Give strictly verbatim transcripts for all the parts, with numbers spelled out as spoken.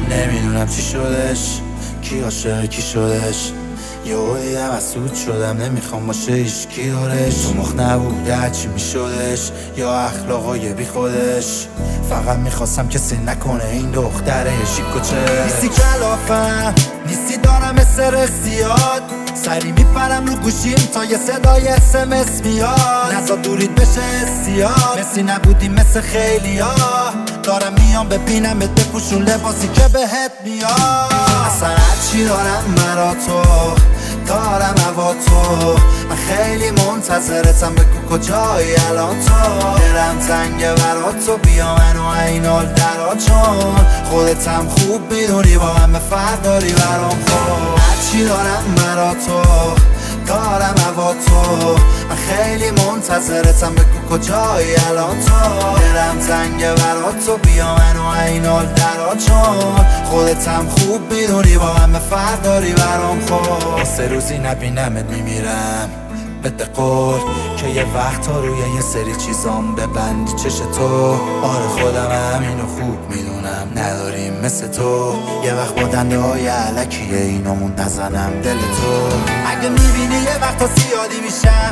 نمیدونم چی شدش، کی عاشق کی شدش. یهو دیدم حسود شدم، نمیخوام باشه هیچکی دورش. تو مخ نبوده چی میشدش، یا اخلاقای بی خودش. فقط میخواستم کسی نکنه این دختره شیکوچه. نیستی کلافم، نیستی دارم استرس زیاد. سری میپرم رو گوشیم تا یه صدای اس ام اس میاد. نزا دورید بشه استیاد، مسی نبودی مثل خیلی ها. دارم میام ببینمت بپوشون لباسی که بهت میاد. اصلا هرچی دارم مرا تو، دارم هوا تو. من خیلی منتظرتم، بگو کجایی الان تو. دلم تنگه برا تو، بیا منو اینال درا. چون خودتم خوب میدونی با همه فرق داری برام. خب هرچی دارم مرا تو، دارم هوا تو. من خیلی منتظرتم، بگو کجایی الان تو. دلم تنگه برا تو، بیا منو اینال درا. چون خودتم خوب میدونی با همه فرق داری برام. خب سه روزی نبینمت میمیرم، بده قول که یه وقت ها روی یه سری چیزام ببندی چش تو. آره خودم همینو خوب میدونم، نداریم مثل تو. یه وقت با دنده های علکیه اینامون نزنم دل تو. اگه میبینی یه وقت ها زیادی میشم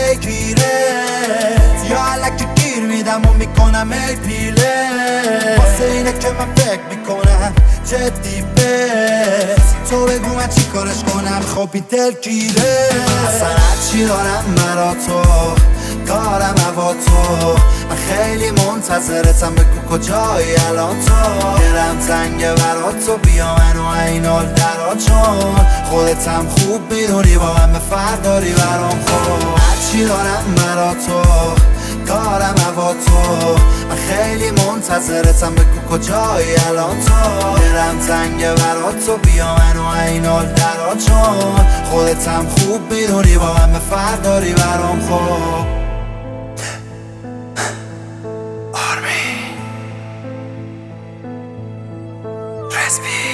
پیگیرت، یا علکی گیر میدم و میکنم ای پیله. واسه اینه که من فکر میکنم جدی بس. تو بگو من چی کارش کنم، خب این دل گیره. اصلا هرچی دارم مرا تو، دارم هوا تو. من خیلی منتظرتم، بگو کجایی الان تو. دلم تنگه برا تو، بیا منو اینال درا. چون خودتم خوب میدونی با همه فرق داری برام. خب هرچی دارم مرا تو، دارم هوا تو. من خیلی منتظرتم، بگو کجایی الان تو. دلم تنگه برا تو، بیا منو اینال درا. چون خودتم خوب میدونی با همه فرق داری برام. خب آرمین رسپی